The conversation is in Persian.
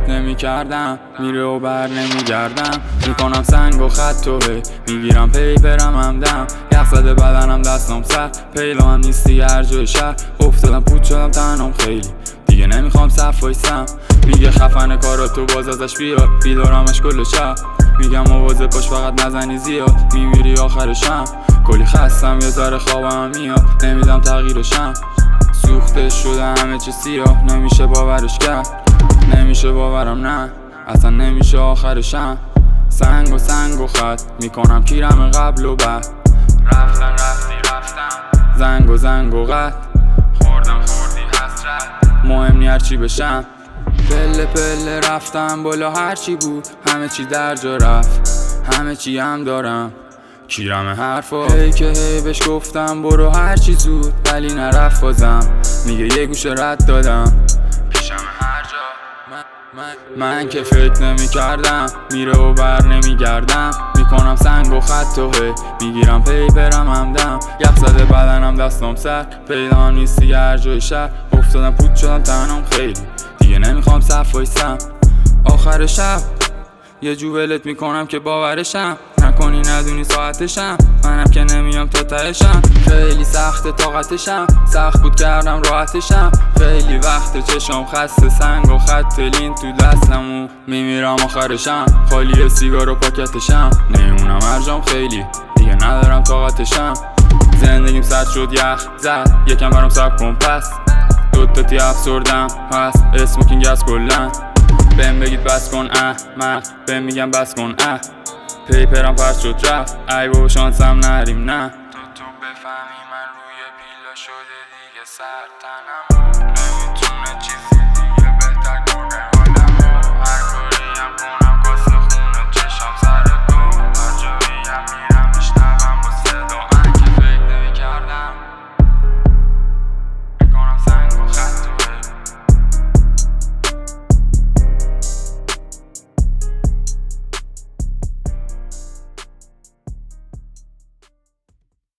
فکر نمی کردم میره و بر نمی گردم. میکنم سنگ و خط و میگیرم پیپرم همدم. یخ زده بدنم دستم سر پیلا هم نیستی هر جای شهر. افتادم پود شدم تنم خیلی دیگه نمیخوام صف وایسم. میگه خفن کاراتو باز ازش بیا بیدارمش کل شب. میگم مواظب باش فقط نزنی زیاد میمیری آخرشم. کلی خستم یه ذره خوابم میاد نمیدم تغییرشم. سوخته شده همه چی سیاه نمیشه باورش کرد. نمیشه باورم نه اصلا نمیشه آخرشم. سنگ و خط میکنم کیرم قبل و بعد. رفتن رفتی رفتم زنگ و قط. خوردم خوردی حسرت مهم نی هرچی بشم. پله پله رفتم بالا هرچی بود همه چی در جا رفت. همه چی هم دارم کیرم حرفا. هی که هی بهش گفتم برو هرچی زود ولی نرفت بازم. میگه یه گوشه رد دادم پیشم هر جا. من که فکر نمی کردم میره و بر نمی گردم. میکنم سنگ و خط و میگیرم پیپرم همدم. یخ زده بدنم دستم سر پیدا نیستی هر جای شهر. افتادم پود شدم تنم خیلی دیگه نمیخوام صف وایسم. آخر شب یه جوبلت میکنم که باورشم نکنی ندونی ساعتشم. منم که نمیام تا تهشم. خیلی سخت طاقتشم سخت بود کردم راحتشم. خیلی وقت چشم خسته سنگ و خط لین تو دستم و میمیرم آخرشم. خالی سیگار و پاکتشم نمونم ارجام خیلی دیگه ندارم طاقتشم. زندگیم سرد شد یخ زد یکم برام صبر کن پس. دوتاتی افسردم پس اسموکینگ از کلن. بهم بگید بس کن احمق بهم میگم بس کن پیپرم پرد شد رفت ای بابا شانسم نریم نه. تو بفهمی من روی پیلا شده دیگه سر تنم نمیتونه چیزی دیگه بهتر کنه.